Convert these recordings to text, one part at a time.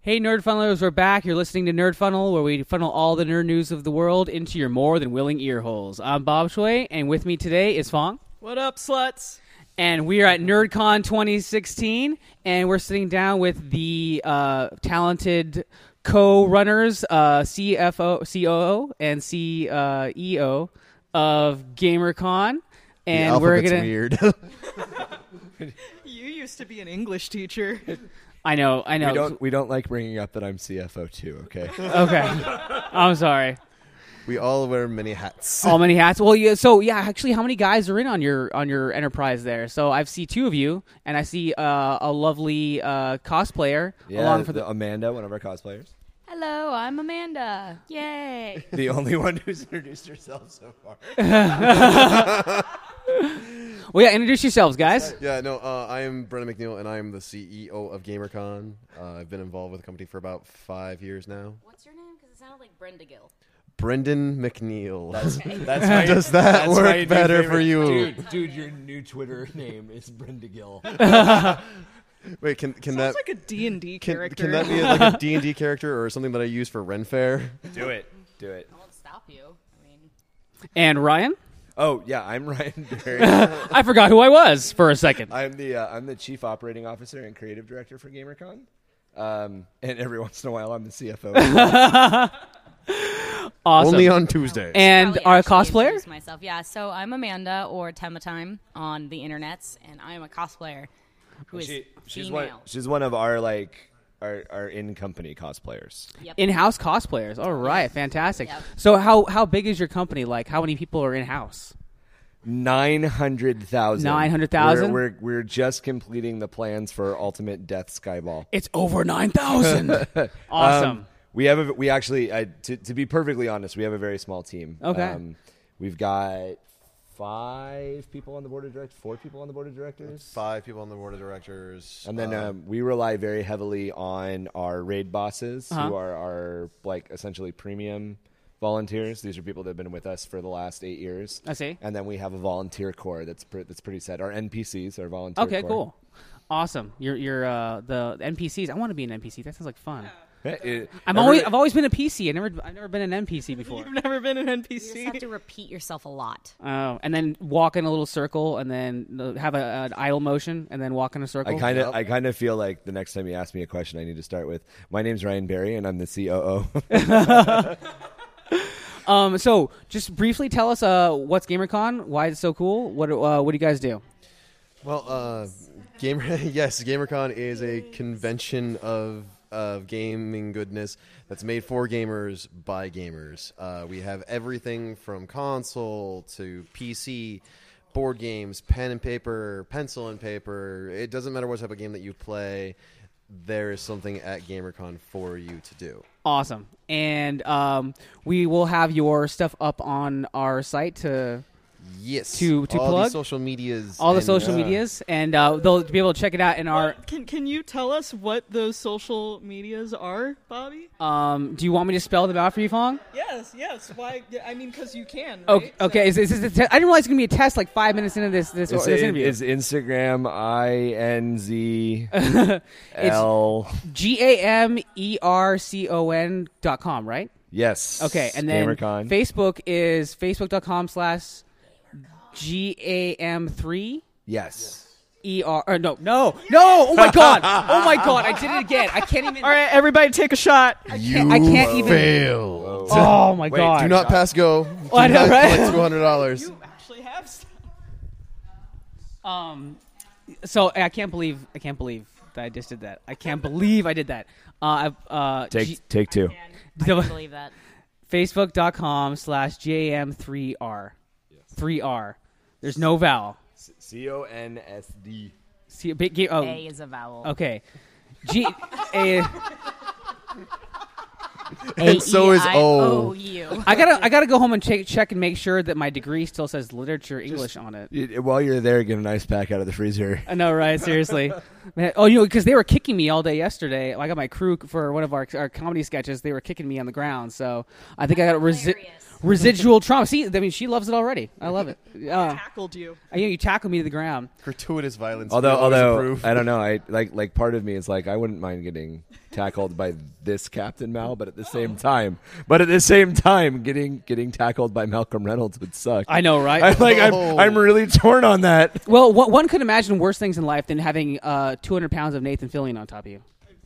Hey, Nerd Funnelers, we're back. You're listening to Nerd Funnel, where we funnel all the nerd news of the world into your more than willing ear holes. I'm Bob Shui, and with me today is Fong. What up, sluts? And we are at NerdCon 2016, and we're sitting down with the talented co-runners, COO, and CEO of GamerCon. And we're gonna. Weird. You used to be an English teacher. I know. We don't like bringing up that I'm CFO too. Okay. Okay. I'm sorry. We all wear many hats. All many hats. Well, yeah. So yeah, actually, how many guys are in on your enterprise there? So I see two of you, and I see a lovely cosplayer along for the Amanda, one of our cosplayers. Hello, I'm Amanda. Yay. The only one who's introduced herself so far. Well, yeah, introduce yourselves, guys. Yeah, no, I am Brendan McNeil, and I am the CEO of GamerCon. I've been involved with the company for about 5 years now. What's your name? Because it sounded like Brenda Gill. Brendan McNeil. That's my, Does that work better for you? Dude, your new Twitter name is Brenda Gill. Wait, can Sounds that like a D&D character. Can that be like a D&D character or something that I use for Ren Fair? Do it. I won't stop you. I mean, And Ryan? Oh yeah, I'm Ryan Berry. I forgot who I was for a second. I'm the chief operating officer and creative director for GamerCon. And every once in a while, I'm the CFO. Awesome. Only on Tuesdays. And probably our actually cosplayer? introduce myself. Yeah, so I'm Amanda, or Tematime on the internets, and I am a cosplayer who is female. She's one of our our in-company cosplayers. Yep. In-house cosplayers. All right, fantastic. Yep. So how big is your company? Like, how many people are in-house? 900,000. 900,000? We're just completing the plans for Ultimate Death Skyball. It's over 9,000. Awesome. We actually, to be perfectly honest, we have a very small team. Okay. We've got 5 people on the board of directors, 4 people on the board of directors. 5 people on the board of directors. And then we rely very heavily on our raid bosses, who are our essentially premium volunteers. These are people that have been with us for the last 8 years. I see. And then we have a volunteer core that's pretty set. Our NPCs, our volunteer Okay, core. cool. Awesome. You're the NPCs. I want to be an NPC. That sounds like fun. I've always been a PC. I've never been an NPC before. You've never been an You just NPC. have to repeat yourself a lot. Oh, and then walk in a little circle, and then have an idle motion, and then walk in a circle. I kind of feel like the next time you ask me a question, I need to start with, my name's Ryan Berry, and I'm the COO. So just briefly tell us what's GamerCon, why it's so cool. What do you guys do? Well, GamerCon is a convention of gaming goodness that's made for gamers by gamers. We have everything from console to PC, board games, pen and paper, pencil and paper. It doesn't matter what type of game that you play. There is something at GamerCon for you to do. Awesome. And we will have your stuff up on our site to To all plug the social medias. all the social medias, and they'll be able to check it out in our. Can you tell us what those social medias are, Bobby? Do you want me to spell them out for you, Fong? Yes. Why? I mean, because you can. Oh, Right? okay. Is this a I didn't realize it's gonna be a test like 5 minutes into this interview. Is Instagram INZL. GAMERCON.com, right? Yes. Okay, and then GamerCon. Facebook is facebook.com/GAM3. Yes. No. Oh my god. I did it again. I can't even. All right, everybody, take a shot. I can't even. fail. Oh my Wait, god. Do not pass go. Do I know, not right? collect $200. You actually have stuff. So I can't believe that I just did that. I can't believe I did that. Take 2. I can believe that. Facebook.com/JAM3R. 3R. There's no vowel. CONSD. See, oh, A is a vowel. okay. A. And so is O. A-E-I-O-U. I gotta go home and check and make sure that my degree still says literature English on it. While you're there, get an ice pack out of the freezer. I know, right? Seriously. Man, because they were kicking me all day yesterday. I got my crew for one of our comedy sketches. They were kicking me on the ground, so I think I got to Residual trauma. See, I mean, she loves it already. I love it. Tackled you. You tackled me to the ground. Gratuitous violence. Although I don't know, I like part of me is like I wouldn't mind getting tackled by this Captain Mal, but at the same time, getting tackled by Malcolm Reynolds would suck. I know, right? I'm really torn on that. Well, one could imagine worse things in life than having 200 pounds of Nathan Fillion on top of you.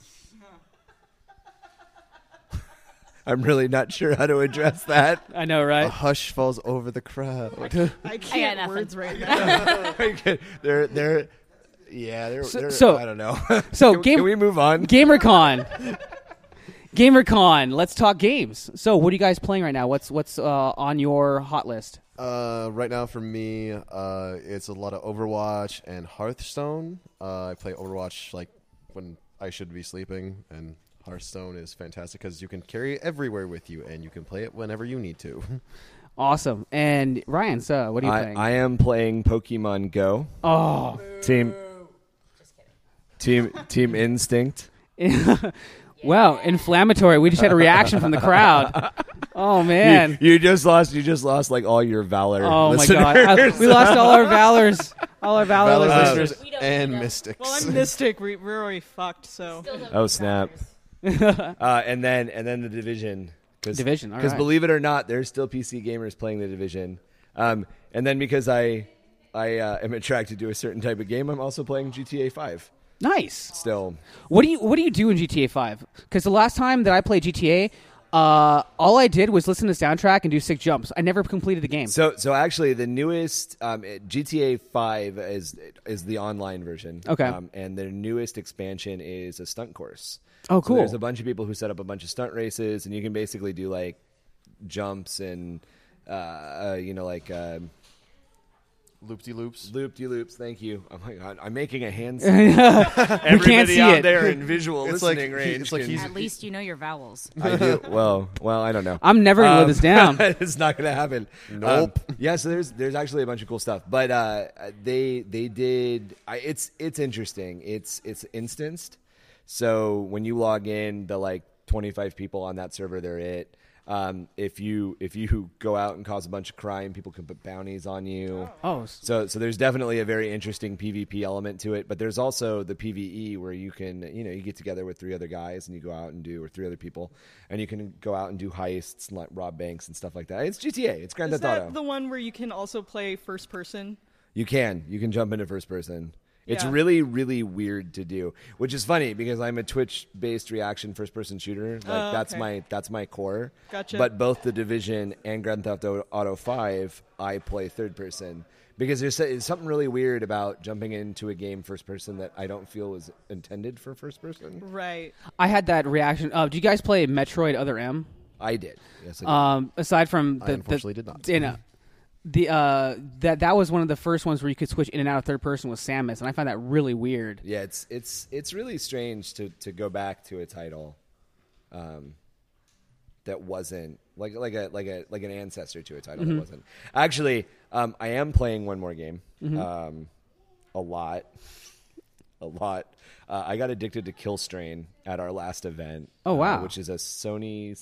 I'm really not sure how to address that. I know, A right? hush falls over the crowd. I can't nothing. words right now. they're So- I don't know. So, can we move on? GamerCon. GamerCon. Let's talk games. So, what are you guys playing right now? What's on your hot list? Right now for me, it's a lot of Overwatch and Hearthstone. I play Overwatch like when I should be sleeping, and Hearthstone is fantastic because you can carry it everywhere with you, and you can play it whenever you need to. Awesome. And Ryan, so what are you playing? I am playing Pokemon Go. Oh. Team Instinct. Wow, inflammatory. We just had a reaction from the crowd. Oh man. You just lost like all your valor. Oh my listeners. god. We lost all our valors. All our valor listeners. Valorous and Mystics. Well, I'm Mystic. We're already fucked, so. Oh snap. And then the Division. Division, all Because right. believe it or not, there's still PC gamers playing the Division. And then because I am attracted to a certain type of game, I'm also playing GTA 5. Nice. Still, What do you do in GTA 5? Because the last time that I played GTA, all I did was listen to the soundtrack and do sick jumps. I never completed the game. so actually, the newest GTA 5 is the online version. Okay. And their newest expansion is a stunt course. Oh, So cool. there's a bunch of people who set up a bunch of stunt races, and you can basically do like jumps and Loop-de-loops. loop-de-loops. Thank you. Oh my god, I'm making a hand. We can't see out it. there in visual It's like listening range. it's like can- he's At least you know your vowels. I do. Well, I don't know. I'm never going to live this down. It's not going to happen. Nope. Yeah, so there's actually a bunch of cool stuff, but they did. It's interesting. It's instanced. So when you log in, the like 25 people on that server, they're it. If you go out and cause a bunch of crime, people can put bounties on you. Oh, So there's definitely a very interesting PvP element to it, but there's also the PvE where you can, you get together with 3 other guys and you go out and or 3 other people, and you can go out and do heists and like rob banks and stuff like that. It's GTA. It's Grand Is Theft Auto. that the one where you can also play first person? You can jump into first person. It's Yeah. really, really weird to do, which is funny because I'm a Twitch-based reaction first-person shooter. Like that's my core. Gotcha. But both the Division and Grand Theft Auto 5, I play third person because there's something really weird about jumping into a game first person that I don't feel was intended for first person. Right. I had that reaction. Do you guys play Metroid Other M? I did. Yes, I did. Aside from I unfortunately did not. That was one of the first ones where you could switch in and out of third person with Samus, and I find that really weird. Yeah, it's really strange to go back to a title that wasn't like an ancestor to a title that wasn't. Actually, I am playing one more game. A lot. I got addicted to Kill Strain at our last event. Oh, wow. Which is a Sony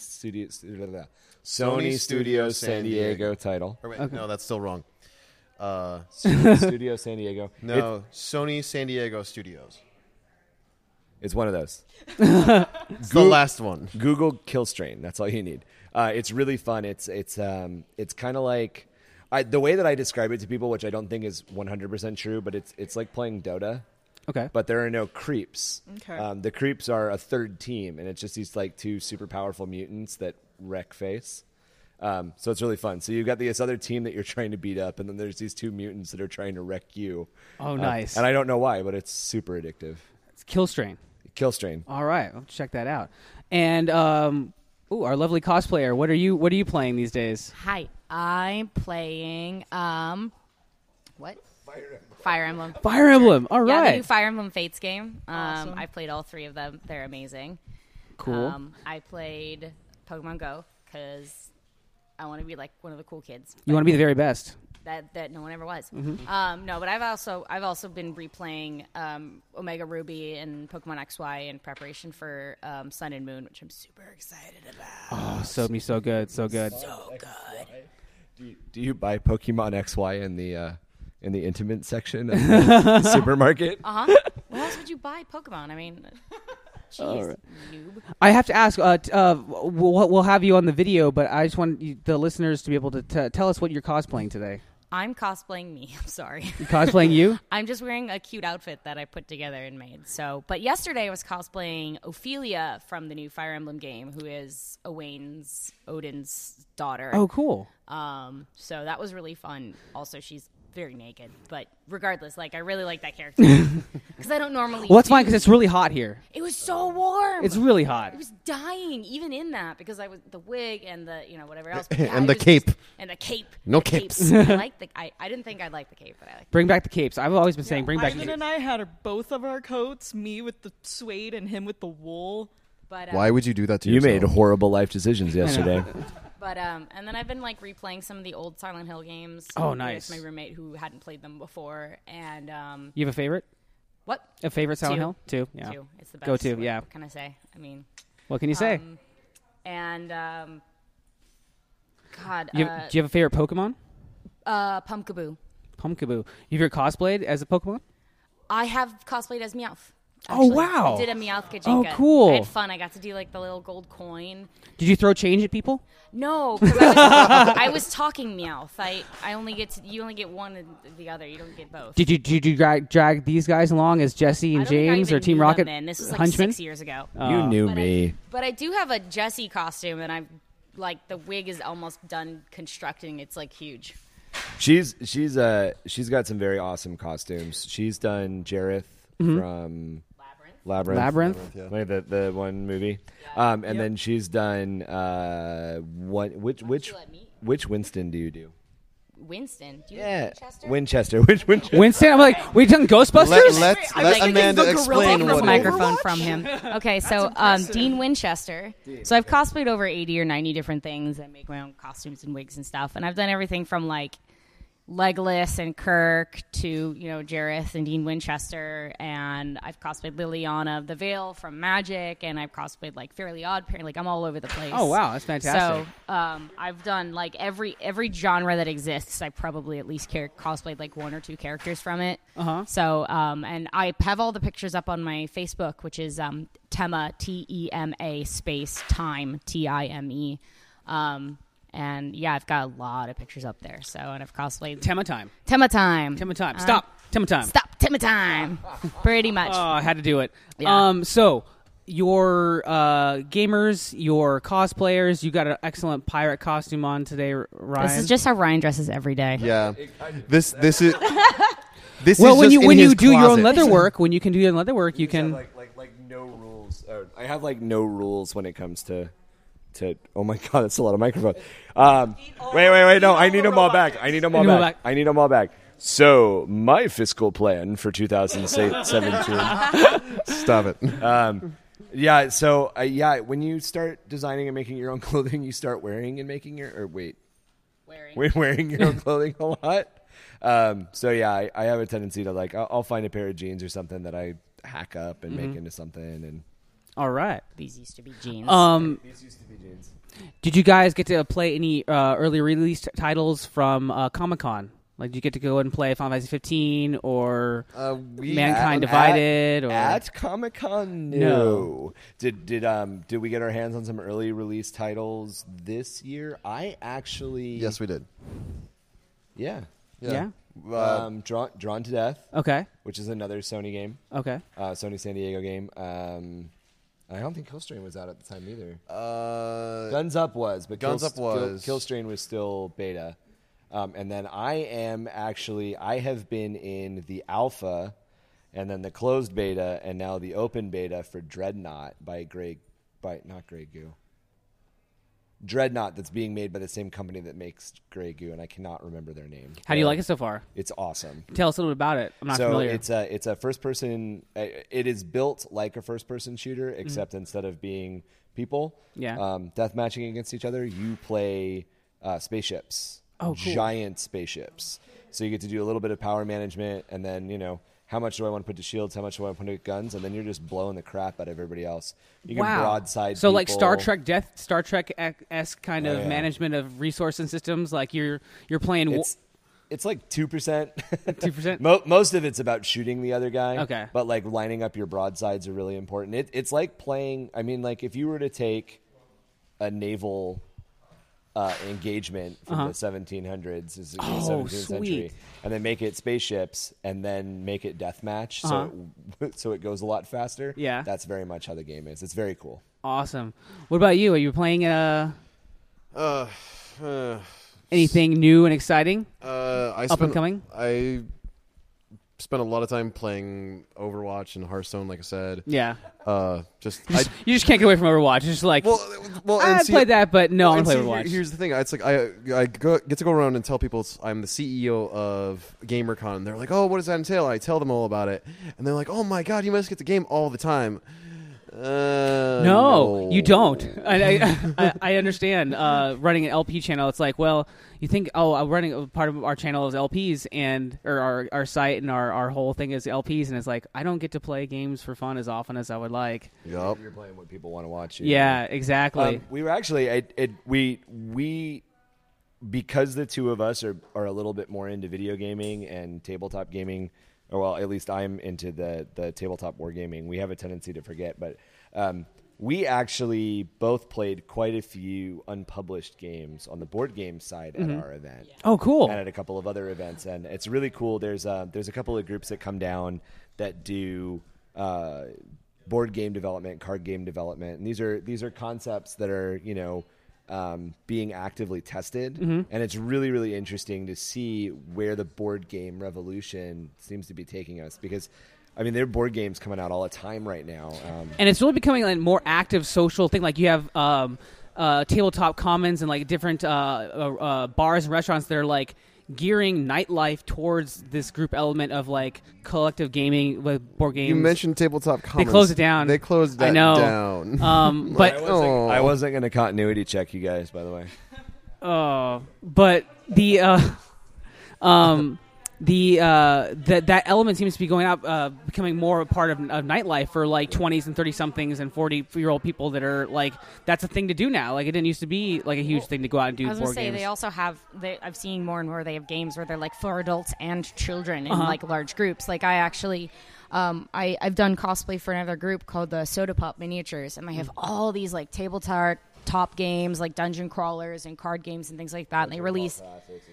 Studios San Diego title. Or wait, no, that's still wrong. Studio San Diego. No, Sony San Diego Studios. It's one of those. It's the last one. Google Kill Strain. That's all you need. It's really fun. It's kind of like the way that I describe it to people, which I don't think is 100% true, but it's like playing Dota. Okay. But there are no creeps. Okay. The creeps are a third team, and it's just these like 2 super powerful mutants that wreck face. So it's really fun. So you've got this other team that you're trying to beat up, and then there's these 2 mutants that are trying to wreck you. Oh, nice. And I don't know why, but it's super addictive. It's Kill Strain. Kill Strain. All right, I'll check that out. And our lovely cosplayer. What are you playing these days? Hi, I'm playing what? Fire Emblem. Fire Emblem. All Yeah, the right. new Fire Emblem Fates game. Awesome. I played all 3 of them. They're amazing. Cool. I played Pokemon Go because I want to be like one of the cool kids. You want to be the very best. that no one ever was. Mm-hmm. No, but I've also been replaying Omega Ruby and Pokemon XY in preparation for Sun and Moon, which I'm super excited about. Oh, so good. So good. Do you buy Pokemon XY in the intimate section of the supermarket? What else would you buy Pokemon? I mean, jeez, noob. I have to ask. We'll have you on the video, but I just want the listeners to be able to tell us what you're cosplaying today. I'm cosplaying me. I'm sorry. You cosplaying you? I'm just wearing a cute outfit that I put together and made. So, but yesterday I was cosplaying Ophelia from the new Fire Emblem game, who is Odin's daughter. Oh, cool. So that was really fun. Also, she's very naked, but regardless, like I really like that character because I don't normally. Well, that's fine because it's really hot here. It was so warm. It's really hot. I was dying even in that because I was the wig and the whatever else And the cape. and the cape. No The capes. I like the. I didn't think I'd like the cape, but I like. Bring back the capes. I've always been saying bring back the Ivan capes. and I had both of our coats, me with the suede and him with the wool. But Why would you do that to You yourself? made horrible life decisions yesterday. But and then I've been like replaying some of the old Silent Hill games. Oh, nice. With my roommate who hadn't played them before, and You have a favorite? what? A favorite Silent Two. Hill? Two. Yeah. Two. It's the best. Go to, What- yeah. What can I say? I mean, What can you say? and God, Do you have a favorite Pokemon? Pumpkaboo. Pumpkaboo. You've ever cosplayed as a Pokemon? I have cosplayed as Meowth. Oh, actually. wow. I did a Meowth Kajinka. Oh, cool. I had fun. I got to do like the little gold coin. Did you throw change at people? No, because I was talking Meowth. I only get you only get one and the other. You don't get both. Did you drag these guys along as Jesse I and don't think I James even or Team knew them Rocket? then. This was like Henchmen? 6 years ago. You knew But me. But I do have a Jessie costume, and I'm like the wig is almost done constructing. It's like huge. She's got some very awesome costumes. She's done Jareth from Labyrinth. Yeah. Like the one movie. And then she's done which Winston do you do? Winston. Do you Yeah, Winchester? Winchester. Which Winchester? Winston? I'm like, we done Ghostbusters? Let I was like, Amanda the gorilla explain from what the it microphone is. from him. Okay, so Dean Winchester. So I've cosplayed over 80 or 90 different things. I make my own costumes and wigs and stuff, and I've done everything from like Legolas and Kirk to Jareth and Dean Winchester, and I've cosplayed Liliana of the Veil from Magic, and I've cosplayed like Fairly Odd Parent. Like I'm all over the place. Oh, wow, that's fantastic. So I've done like every genre that exists. I probably at least cosplayed like one or two characters from it. So and I have all the pictures up on my Facebook, which is Tema TEMA space time TIME. And yeah, I've got a lot of pictures up there. So, and I've cosplayed Tema time. Tema time. Tema time. Stop. Tema time. Stop. Tema time. Pretty much. Oh, I had to do it. Yeah. So your gamers, your cosplayers, you got an excellent pirate costume on today, Ryan. This is just how Ryan dresses every day. Yeah. This is. This well, is when just you in his do your own closet. leather work, when you can do your own leather work, you can. Like no rules. I have like no rules when it comes to. Oh my god, that's a lot of microphone. Wait, no, I need them all back. I need them all back. So my fiscal plan for 2017. Stop it. Yeah. So when you start designing and making your own clothing, you start wearing and making wearing your own clothing a lot. So yeah, I have a tendency to like I'll find a pair of jeans or something that I hack up and make into something and. All right. These used to be jeans. These used to be jeans. Did you guys get to play any early release titles from Comic-Con? Like, did you get to go and play Final Fantasy 15 or Mankind Divided? At Comic-Con, no. Did we get our hands on some early release titles this year? I actually Yes, we did. Yeah. Yeah? Drawn to Death. Okay. Which is another Sony game. Okay. Sony San Diego game. I don't think Killstrain was out at the time either. Guns Up was, but Killstrain was still beta. And then I have been in the alpha and then the closed beta and now the open beta for Dreadnought by not Grey Goo. Dreadnought that's being made by the same company that makes Grey Goo, and I cannot remember their name. How do you like it so far? It's awesome. Tell us a little bit about it. I'm not familiar. It's a first person. It is built like a first person shooter, except instead of being people, death matching against each other, you play spaceships. giant spaceships. So you get to do a little bit of power management, and then how much do I want to put to shields? How much do I want to put to guns? And then you're just blowing the crap out of everybody else. You can broadside. So like people. Star Trek-esque kind of management of resource and systems. Like you're playing. It's like 2%. 2%. Most of it's about shooting the other guy. Okay. But like lining up your broadsides are really important. It's like playing. I mean, like if you were to take a naval engagement from the 1700s, is the 17th century, and then make it spaceships, and then make it deathmatch, so it goes a lot faster. Yeah, that's very much how the game is. It's very cool. Awesome. What about you? Are you playing anything new and exciting? Up and coming? I spent a lot of time playing Overwatch and Hearthstone, like I said. Yeah. You just can't get away from Overwatch. It's just like, I played that, but no, I'm playing Overwatch. Here's the thing. It's like I get to go around and tell people I'm the CEO of GamerCon. They're like, oh, what does that entail? I tell them all about it. And they're like, oh, my God, you must get the game all the time. No, you don't. I understand. Running an LP channel, it's like, well, you think, I'm running part of our channel is LPs or our site and our whole thing is LPs, and it's like I don't get to play games for fun as often as I would like. Yep. You're playing what people want to watch. Yeah, exactly. We were actually we because the two of us are a little bit more into video gaming and tabletop gaming. Or well, at least I'm into the tabletop wargaming. We have a tendency to forget, but we actually both played quite a few unpublished games on the board game side at our event. Yeah. Oh, cool! And at a couple of other events, and it's really cool. There's a couple of groups that come down that do board game development, card game development, and these are concepts that are being actively tested, and it's really, really interesting to see where the board game revolution seems to be taking us, because I mean there are board games coming out all the time right now, and it's really becoming a more active social thing. Like you have tabletop commons and like different bars and restaurants that are like gearing nightlife towards this group element of like collective gaming with board games. You mentioned tabletop commons. They closed it down. They closed that down. But I wasn't going to continuity check you guys, by the way. But that element seems to be going out, becoming more a part of nightlife for like 20s and 30-somethings and 40-year-old people that are like, that's a thing to do now. Like it didn't used to be like a huge thing to go out and do board games. I was going to say, they also have, I've seen more and more they have games where they're like for adults and children in like large groups. Like I actually, I've done cosplay for another group called the Soda Pop Miniatures, and they have all these like tabletop games like dungeon crawlers and card games and things like that. And they release...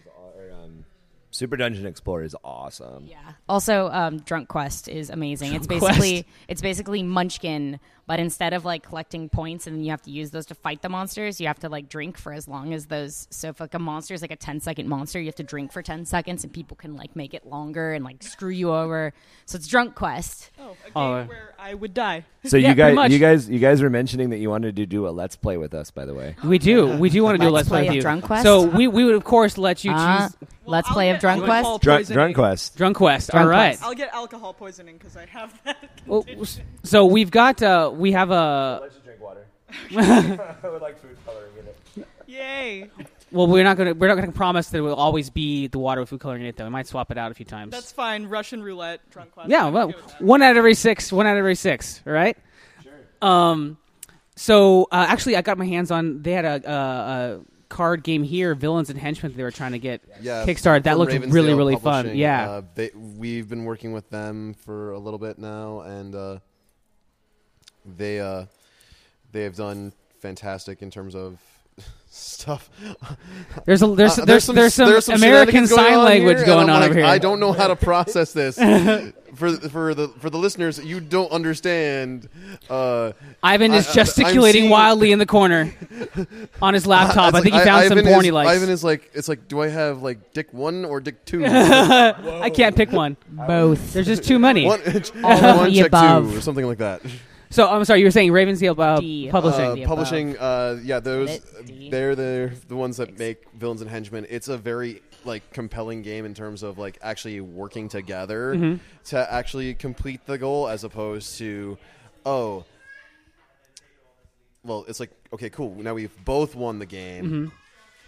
Super Dungeon Explorer is awesome. Yeah. Also, Drunk Quest is amazing. It's basically Munchkin, but instead of like collecting points and then you have to use those to fight the monsters, you have to like drink for as long as those. So if like a monster is like a 10-second monster, you have to drink for 10 seconds, and people can like make it longer and like screw you over. So it's Drunk Quest. Oh, a game where I would die. So yeah, you guys were mentioning that you wanted to do a Let's Play with us, by the way. We do want to do a Let's Play with you. Drunk Quest? So we would of course let you choose. Let's Play of Drunk Quest. Drunk Quest. Drunk Quest. All right. I'll get alcohol poisoning because I have that. Well, so we've got we have a. I'll let you drink water. I would like food coloring in it. Yay! Well, we're not gonna promise that it will always be the water with food coloring in it, though. We might swap it out a few times. That's fine. Russian roulette, Drunk Quest. Yeah, well, one out of every six. All right. Sure. So actually, I got my hands on. They had a card game here, Villains and Henchmen, that they were trying to get kickstarted. That looked really, really fun. Yeah. We've been working with them for a little bit now, and they have done fantastic in terms of stuff. There's some American Sign Language going on over here. I don't know how to process this. For the listeners, you don't understand. Ivan is gesticulating wildly in the corner on his laptop. I think he found some porn he likes. Ivan is like, it's like, do I have like Dick 1 or Dick 2? I can't pick one. Both. There's just too many. One check above. 2 or something like that. So I'm sorry, you were saying Ravensdale Publishing. Publishing, they're the ones that make Villains and Henchmen. It's a very like compelling game in terms of like actually working together to actually complete the goal, as opposed to, well, it's like, okay, cool, now we've both won the game.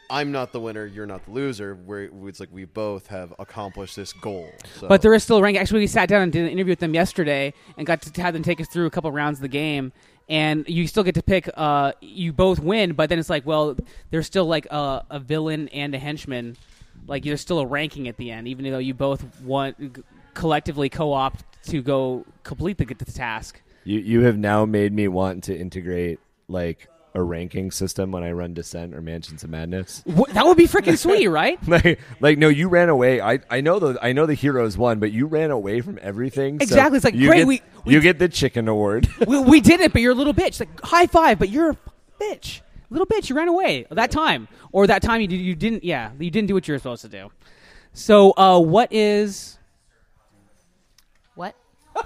I'm not the winner, you're not the loser. It's like we both have accomplished this goal. So. But there is still a rank. Actually, we sat down and did an interview with them yesterday and got to have them take us through a couple rounds of the game. And you still get to pick. You both win, but then it's like, well, there's still like a villain and a henchman. Like there's still a ranking at the end, even though you both collectively co-opt to go complete the task. You have now made me want to integrate like a ranking system when I run Descent or Mansions of Madness. That would be freaking sweet, right? like no, you ran away. I know the heroes won, but you ran away from everything. Exactly. So it's like great. You get the chicken award. we did it, but you're a little bitch. Like high five, but you're a bitch. Little bitch, you ran away that time, or that time you didn't. Yeah, you didn't do what you were supposed to do. So, what is? What?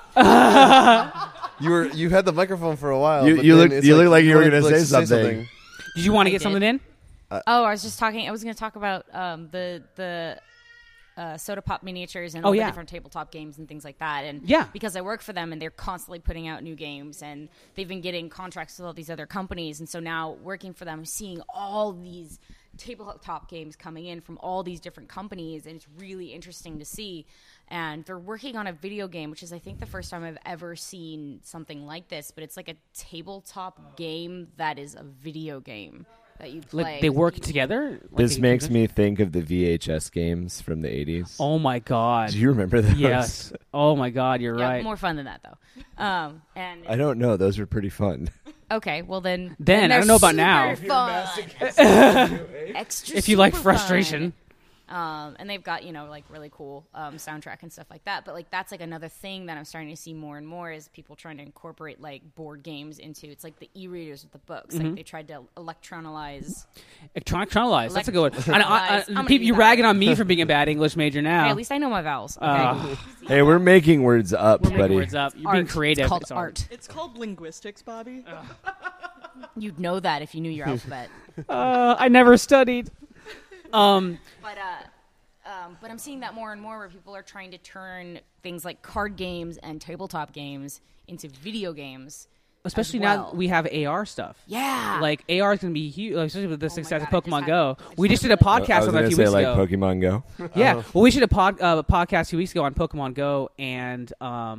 You had the microphone for a while. You look like you were going to say something. Did you want to get did. something in? I was going to talk about the Soda Pop miniatures and all the different tabletop games and things like that. And because I work for them and they're constantly putting out new games and they've been getting contracts with all these other companies. And so now working for them, seeing all these tabletop games coming in from all these different companies, and it's really interesting to see. And they're working on a video game, which is, I think, the first time I've ever seen something like this. But it's like a tabletop game that is a video game that you play. Like they work together? This makes me think of the VHS games from the 80s. Oh, my God. Do you remember those? Yes. Oh, my God, you're right. More fun than that, though. And I don't know. Those were pretty fun. Okay, well then I don't know about now. Extra if you like super frustration. fun. And they've got, like really cool soundtrack and stuff like that. But like that's like another thing that I'm starting to see more and more is people trying to incorporate like board games into. It's like the e-readers with the books. Like they tried to electronize. That's a good one. You're ragging on me for being a bad English major now. Hey, at least I know my vowels. Okay? Hey, we're making words up, buddy. Words up. You're being creative. It's called art. It's called linguistics, Bobby. You'd know that if you knew your alphabet. I never studied. But I'm seeing that more and more where people are trying to turn things like card games and tabletop games into video games. Especially now we have AR stuff. Yeah. Like AR is going to be huge, especially with the success of God, Pokemon Go. We just did a podcast on that a few weeks ago. Pokemon Go. Yeah. Well, we did a podcast a few weeks ago on Pokemon Go and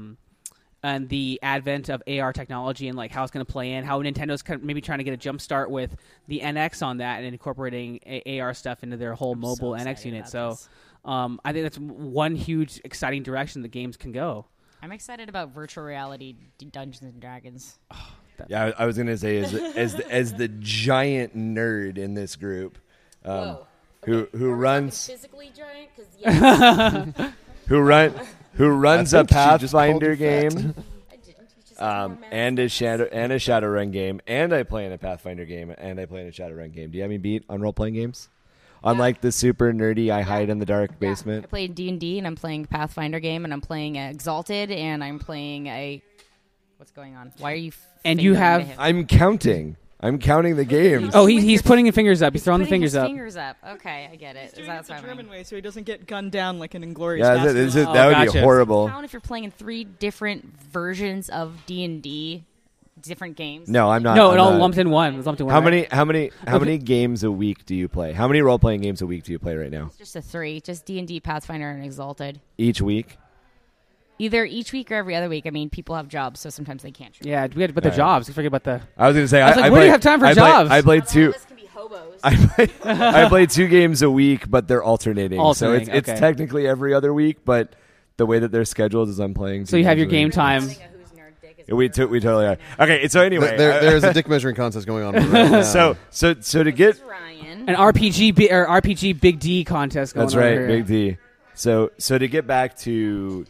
the advent of AR technology and like how it's going to play in, how Nintendo's maybe trying to get a jump start with the NX on that and incorporating AR stuff into their whole mobile NX unit. So I think that's one huge exciting direction the games can go. I'm excited about virtual reality Dungeons and Dragons. Yeah, I was going to say as the giant nerd in this group, who runs physically giant? 'Cause, yes. who runs a Pathfinder game, and and a Shadowrun game, and I play in a Pathfinder game, and I play in a Shadowrun game. Do you have me beat on role playing games? Unlike the super nerdy, I hide in the dark basement. I played D&D, and I'm playing a Pathfinder game, and I'm playing Exalted, and I'm playing a. What's going on? Why are you? And you have. I'm counting the games. Oh, he's putting his fingers up. He's throwing the fingers up. Fingers up. Okay, I get it. He's doing That's it the what I mean. German way, so he doesn't get gunned down like an Inglorious Yeah, Bastards. that would gotcha. be horrible. Count if you're playing in 3 different versions of D&D, different games. No, I'm not. No, I'm it all not. lumped in one. It was lumped in one. How many games a week do you play? How many role playing games a week do you play right now? It's just a 3, just D&D, Pathfinder, and Exalted. Each week? Either each week or every other week. I mean, people have jobs, so sometimes they can't. Yeah, we had to put the Right. jobs. We forget about the. I was going to say, I was like, where do you have time for jobs? I played two. Can be hobos. I play 2 games a week, but they're alternating. So it's okay. technically every other week, but the way that they're scheduled is I'm playing. So you have your game time. We totally are. Okay, so anyway, There's a dick measuring contest going on right now. so to get Ryan. An RPG Big D contest going that's on right, here. Big D. So to get back to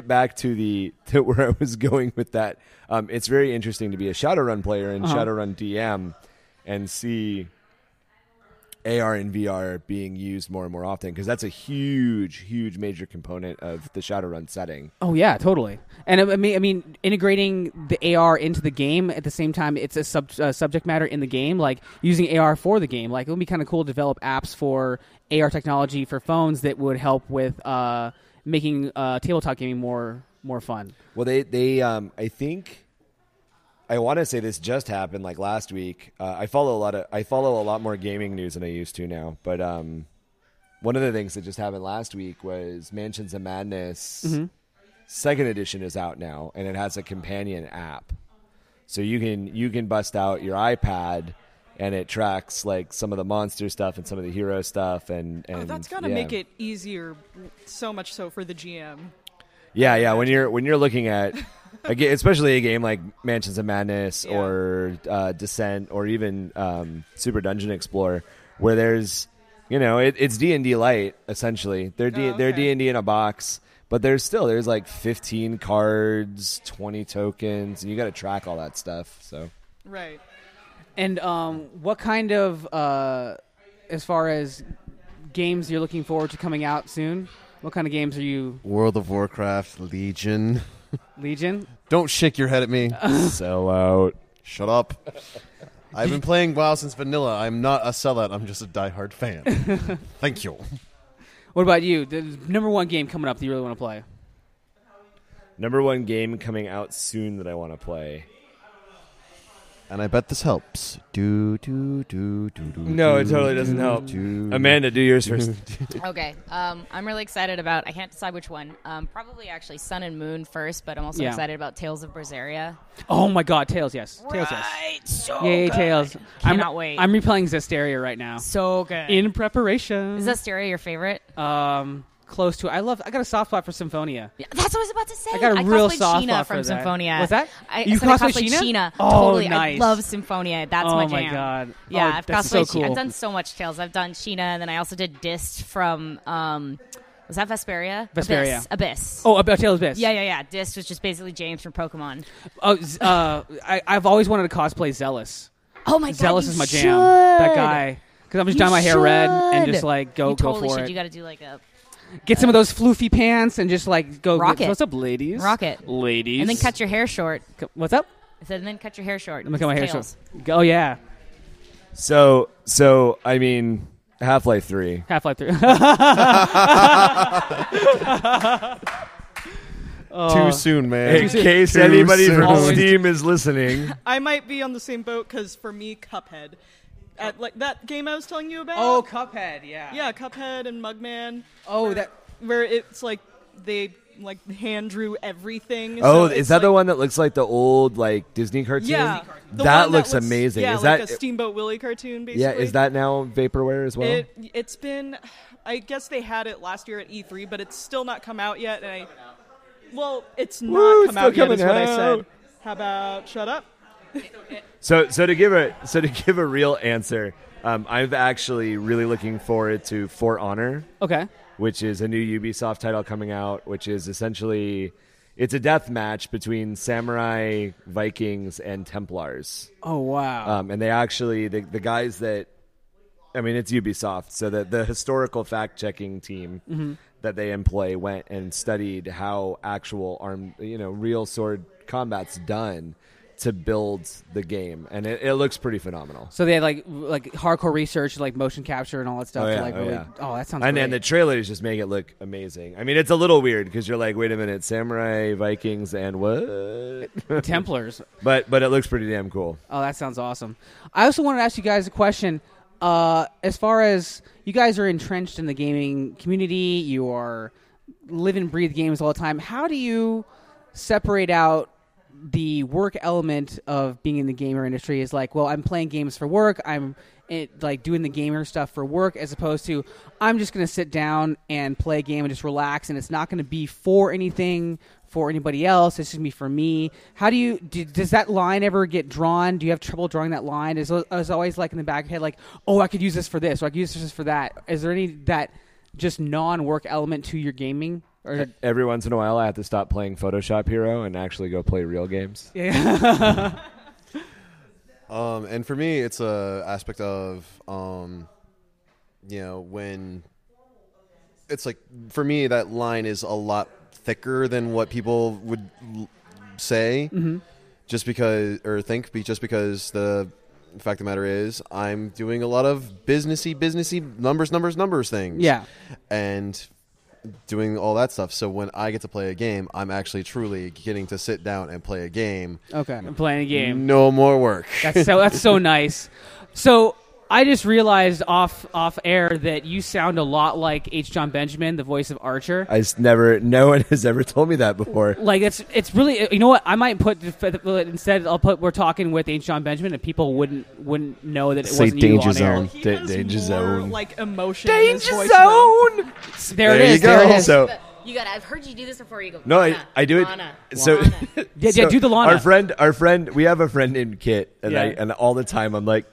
where I was going with that, it's very interesting to be a Shadowrun player and Shadowrun DM and see AR and VR being used more and more often because that's a huge major component of the Shadowrun setting. Oh yeah, totally. And I mean, integrating the AR into the game at the same time, it's a subject matter in the game. Like using AR for the game, like it would be kind of cool to develop apps for AR technology for phones that would help with making tabletop gaming more fun. Well, they I think I want to say this just happened like last week. I follow a lot more gaming news than I used to now. But one of the things that just happened last week was Mansions of Madness second edition is out now, and it has a companion app. So you can bust out your iPad, and it tracks like some of the monster stuff and some of the hero stuff, and that's gotta make it easier, so much so for the GM. Yeah. When you're looking at especially a game like Mansions of Madness or Descent or even Super Dungeon Explorer, where there's it's D&D light essentially. They're D&D in a box. But there's like 15 cards, 20 tokens, and you got to track all that stuff. So right. And what kind of, as far as games you're looking forward to coming out soon? What kind of games are you? World of Warcraft, Legion. Legion? Don't shake your head at me. Sell out. Shut up. I've been playing WoW since vanilla. I'm not a sellout. I'm just a diehard fan. Thank you. What about you? The number one game coming up that you really want to play? Number one game coming out soon that I want to play. And I bet this helps. No, it totally doesn't help. Amanda, do yours first. Okay. I'm really excited about, I can't decide which one. Probably actually Sun and Moon first, but I'm also excited about Tales of Berseria. Oh my god, Tales, yes. Tales, right. yes. So Yay, good. Tales. Cannot wait. I'm replaying Zestiria right now. So good. In preparation. Is Zestiria your favorite? Close to it. I got a soft spot for Symphonia. Yeah, that's what I was about to say. I got a real cosplayed soft Sheena spot from for that. Symphonia. What's that? You cosplayed Sheena? Oh, Totally. nice. I love Symphonia. That's my jam. Oh my god. Yeah, oh, I've that's cosplayed so Sheena. cool. I've done so much Tales. I've done Sheena, and then I also did Dist from was that Vesperia? Vesperia. Abyss. Oh, about Tales of Abyss. Yeah. Dist was just basically James from Pokemon. Oh, I've always wanted to cosplay Zealous. Oh my god. Zealous you is my should. jam. That guy. Because I'm just dyeing my hair red and just like go totally for should. it. You got to do like a Get some of those floofy pants and just like go. Rock it. What's up, ladies? Rock it. Ladies. and then cut your hair short. What's up? I said, and then cut your hair short. Let me cut my hair Tails. short. Oh yeah. So I mean, Half-Life 3. Half-Life 3. Too soon, man. In case Too anybody soon. from Steam is listening. I might be on the same boat because for me, Cuphead. Like that game I was telling you about. Oh, Cuphead. Yeah. Yeah, Cuphead and Mugman. Oh, that. Where it's like they like hand drew everything. Oh, so is it's that the like- one that looks like the old like Disney cartoon? Yeah, the that one looks amazing. Yeah, Is like that a Steamboat Willie cartoon? Basically. Yeah, is that now vaporware as well? It's been. I guess they had it last year at E3, but it's still not come out yet. And it's not Woo, come out still yet. Is what coming I said. out. How about shut up? So to give a real answer, I'm actually really looking forward to For Honor, Okay. which is a new Ubisoft title coming out, which is essentially it's a death match between samurai, Vikings, and Templars. Oh wow. And they actually the guys that it's Ubisoft, so that the historical fact checking team that they employ went and studied how actual real sword combat's done to build the game, and it looks pretty phenomenal. So they had like hardcore research, like motion capture and all that stuff. Oh, to yeah, like oh, really, yeah. oh, that sounds And great. then the trailers just make it look amazing. I mean, it's a little weird because you're like, wait a minute, samurai, Vikings, and what? Templars. But it looks pretty damn cool. Oh, that sounds awesome. I also wanted to ask you guys a question. As far as you guys are entrenched in the gaming community, you are live and breathe games all the time. How do you separate out the work element of being in the gamer industry? Is like, well, I'm playing games for work. I'm like doing the gamer stuff for work, as opposed to I'm just going to sit down and play a game and just relax, and it's not going to be for anything for anybody else. It's just me for me. How do you does that line ever get drawn? Do you have trouble drawing that line? Is always like in the back of your head, like, oh, I could use this for this, or I could use this for that. Is there any that just non-work element to your gaming? Or Every once in a while, I have to stop playing Photoshop Hero and actually go play real games. yeah. And for me, it's a aspect of, when it's like, for me, that line is a lot thicker than what people would say, just because the fact of the matter is, I'm doing a lot of businessy numbers things. Yeah. And doing all that stuff. So when I get to play a game, I'm actually truly getting to sit down and play a game. Okay, I'm playing a game. No more work. That's so nice. So I just realized off air that you sound a lot like H. John Benjamin, the voice of Archer. No one has ever told me that before. Like it's really, you know what? I might put instead. I'll put we're talking with H. John Benjamin, and people wouldn't know that it wasn't you on air. He has Danger more, Zone. like emotion. in his Danger voice Zone. There it is. you go. There it is. So You got. I've heard you do this before. You go. no, Lana, I do it. Lana, So Lana. Yeah, so do the Lana. Our friend. We have a friend named Kit, and Yeah. and all the time I'm like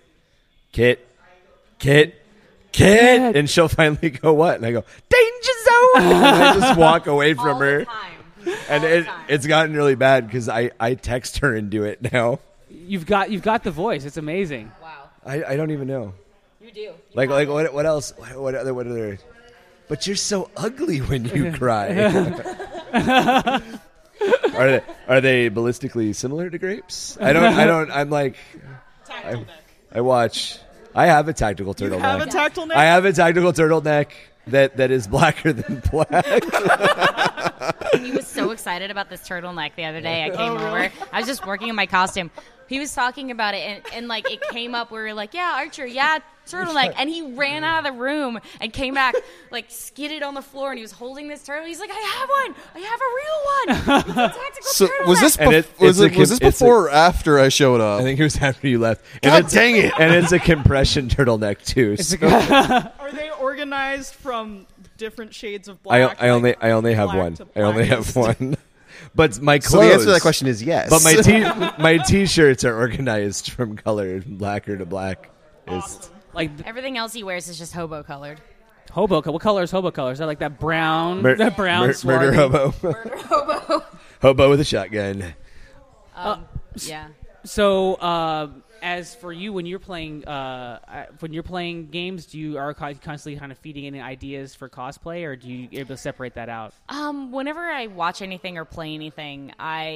Kit, and she'll finally go what? And I go Danger Zone, and I just walk away from All her. the time. And All the time. it's gotten really bad because I text her and do it now. You've got the voice. It's amazing. Wow. I don't even know. You do. Like what else? What other? But you're so ugly when you cry. Are they ballistically similar to grapes? I don't. I'm like. I watch. I have a tactical turtleneck. have a tactical neck? I have a tactical turtleneck that is blacker than black. He was so excited about this turtleneck the other day. I came over. I was just working on my costume. He was talking about it, and like it came up. We were like, "Yeah, Archer, yeah, turtleneck." And he ran out of the room and came back, like skidded on the floor, and he was holding this turtle. He's like, "I have a real one. It's a tactical So turtleneck." was this And was it's this before or after I showed I up? think it was after you left. God dang it! And it's a compression turtleneck too. So Are they organized from different shades of black? I only have black one. to I only have blackest? one. But my So clothes. the answer to that question is yes. But my t-shirts are organized from color, blacker to black. It's Like Everything else he wears is just hobo colored. hobo. What color is hobo color? Is that like that brown? mur- that brown murder swarthy? hobo. Murder hobo. Hobo with a shotgun. Yeah. So, as for you, when you're playing games, are constantly kind of feeding any ideas for cosplay, or do you able to separate that out? Whenever I watch anything or play anything,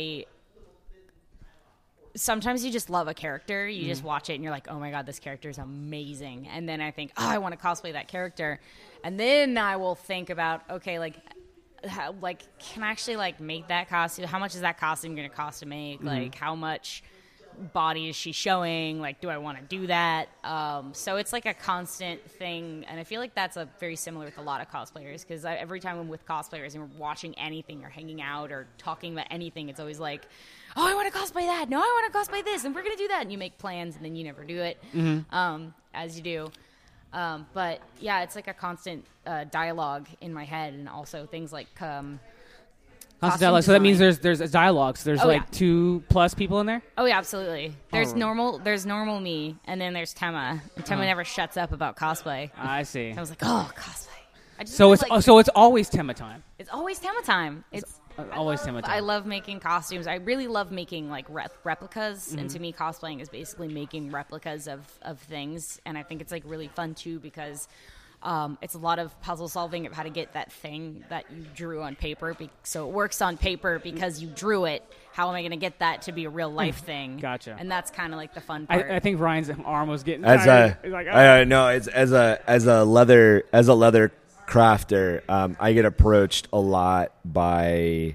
sometimes you just love a character. You just watch it and you're like, oh my God, this character is amazing. And then I think, oh, I want to cosplay that character. And then I will think about, okay, can I actually make that costume? How much is that costume going to cost to make? Like, how much body is she showing? Like, do I want to do that? So it's like a constant thing, and I feel like that's very similar with a lot of cosplayers, because every time I'm with cosplayers and we're watching anything or hanging out or talking about anything, it's always like, oh, I want to cosplay that. No, I want to cosplay this, and we're going to do that. And you make plans, and then you never do it, as you do. But yeah, it's like a constant dialogue in my head, and also things like Constant dialogue. So that means design. there's dialogues. There's Oh, yeah. 2+ people in there. Oh yeah, absolutely. There's normal me, and then there's Tema. And Tema never shuts up about cosplay. I see. I was like, oh, cosplay. I just So really it's always Tema time. it's always Tema time. It's Always Tema time. I love making costumes. I really love making replicas, Mm-hmm. and to me, cosplaying is basically making replicas of things. And I think it's really fun too, because it's a lot of puzzle solving of how to get that thing that you drew on paper. So it works on paper because you drew it. How am I going to get that to be a real life thing? Gotcha. And that's kind of like the fun part. I think Ryan's arm was getting As tired. a He's like, no, it's as a leather crafter. I get approached a lot by.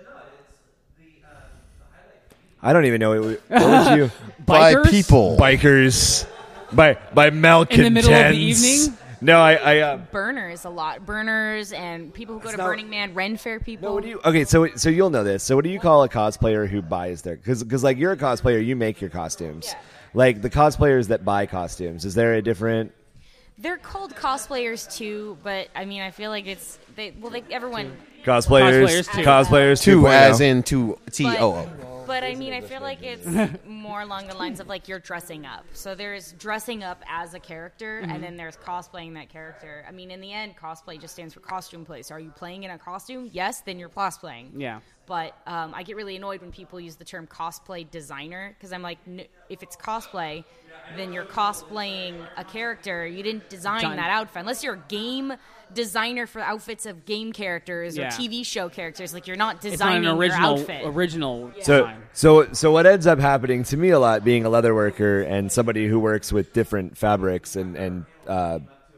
I don't even know what would you by Bikers? people. bikers by malcontents In the middle of the evening? No, I Burners a lot. Burners and people who go to not- Burning Man, Ren Fair people. No, what do you? Okay, so you'll know this. So what do you call a cosplayer who buys their? Because like you're a cosplayer, you make your costumes. Yeah. Like the cosplayers that buy costumes, is there a different? They're called cosplayers too, but I mean, I feel like everyone. Cosplayers, Cosplayers too. cosplayers Two 2.0. as in two T-O-O. But I mean, I feel like it's more along the lines of you're dressing up. So there's dressing up as a character, and then there's cosplaying that character. I mean, in the end, cosplay just stands for costume play. So are you playing in a costume? Yes, then you're cosplaying. Yeah. But I get really annoyed when people use the term cosplay designer, because I'm like, if it's cosplay, then you're cosplaying a character. You didn't design that outfit. Unless you're a game designer for outfits of game characters or Yeah. TV show characters. You're not It's not designing an your outfit. original So, design. so what ends up happening to me a lot, being a leather worker and somebody who works with different fabrics and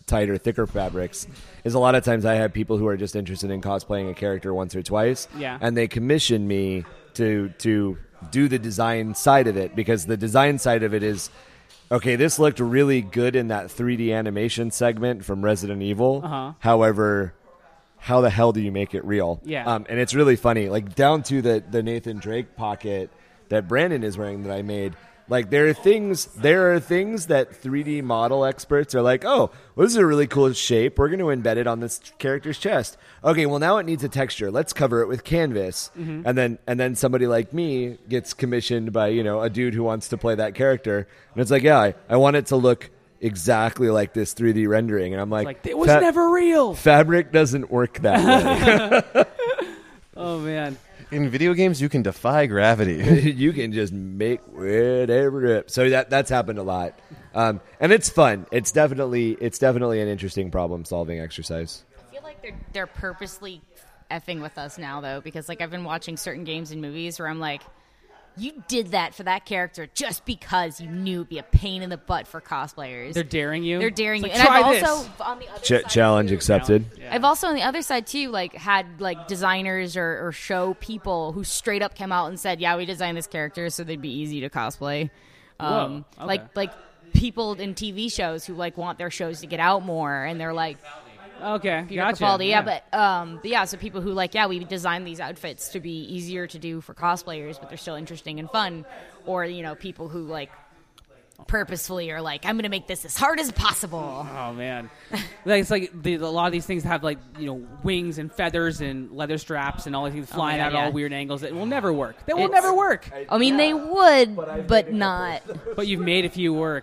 tighter, thicker fabrics, is a lot of times I have people who are just interested in cosplaying a character once or twice, and they commission me to do the design side of it, because the design side of it is, okay, this looked really good in that 3D animation segment from Resident Evil. However, how the hell do you make it real? And it's really funny, like down to the Nathan Drake pocket that Brandon is wearing that I made. Like there are things that 3D model experts are like, oh, well, this is a really cool shape. We're going to embed it on this character's chest. Okay, well now it needs a texture. Let's cover it with canvas. And then somebody like me gets commissioned by, a dude who wants to play that character, and it's like, yeah, I want it to look exactly like this 3D rendering, and I'm like it was never real. Fabric doesn't work that way. Oh man. In video games, you can defy gravity. You can just make whatever. So that's happened a lot, and it's fun. It's definitely an interesting problem-solving exercise. I feel like they're purposely effing with us now, though, because like I've been watching certain games and movies where I'm like, you did that for that character just because you knew it'd be a pain in the butt for cosplayers. They're daring you. They're daring you. Like, And try I've this. also on the other side Challenge too, accepted. Yeah. I've also on the other side too, like had like designers or show people who straight up came out and said, "Yeah, we designed this character so they'd be easy to cosplay." Whoa, okay. Like people in TV shows who like want their shows to get out more, and they're like, Okay, Peter gotcha. Capaldi, but yeah, so people who like, we designed these outfits to be easier to do for cosplayers, but they're still interesting and fun, or people who like purposefully are like, I'm going to make this as hard as possible. Oh man, like, it's like a lot of these things have like wings and feathers and leather straps and all these things flying God, out yeah. at all weird angles. It will never work. That will never work. I mean, they would, but not. But you've made a few work.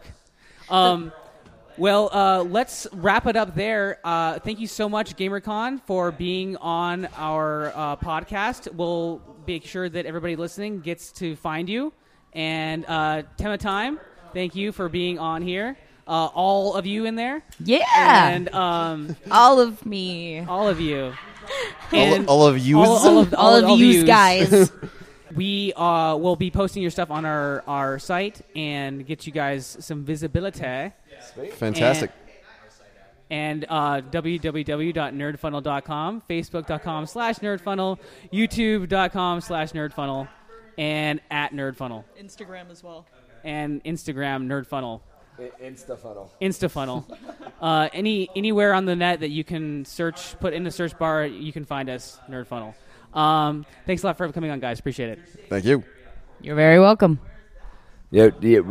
Well, let's wrap it up there. Thank you so much, GamerCon, for being on our podcast. We'll make sure that everybody listening gets to find you. And Tema Time, thank you for being on here. All of you in there. Yeah. And All of me. all of you. all of you. All of you yous. guys. We will be posting your stuff on our site and get you guys some visibility. Fantastic. And www.nerdfunnel.com, facebook.com/nerdfunnel, youtube.com/nerdfunnel, and @nerdfunnel. Instagram as well. And Instagram, nerdfunnel. Instafunnel. Anywhere on the net that you can put in the search bar, you can find us, Nerdfunnel. Thanks a lot for coming on, guys. Appreciate it. Thank you. You're very welcome. Yay!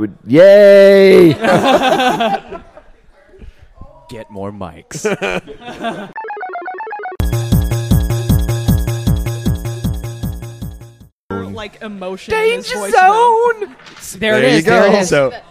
Get more mics. Like emotion in his voice. There it There is. you go. There it is. So